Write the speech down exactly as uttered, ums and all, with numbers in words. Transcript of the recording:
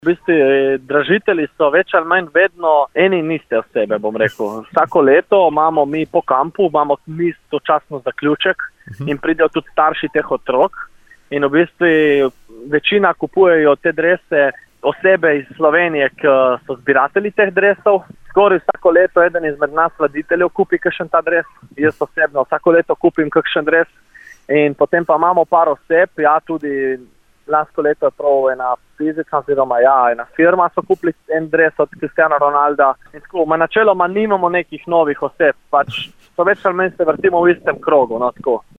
V bistvu dražitelji so več ali manj vedno eni in iste osebe, bom rekel. Vsako leto imamo mi po kampu, imamo mi sočasno zaključek in pridejo tudi starši teh otrok. In v bistvu večina kupujejo te drese osebe iz Slovenije, ki so zbiratelji teh dresov. Skoraj vsako leto eden izmed nas vaditeljev kupi kakšen ta dres. Jaz osebno vsako leto kupim kakšen dres. In potem pa imamo par oseb, ja tudi lansko leto je prav ena fizična, oziroma ja, ena firma so kupili en dres od Cristiana Ronalda. In tako, načeloma nimamo nekih novih oseb, pač so več ali manj se vrtimo v istem krogu, no tako.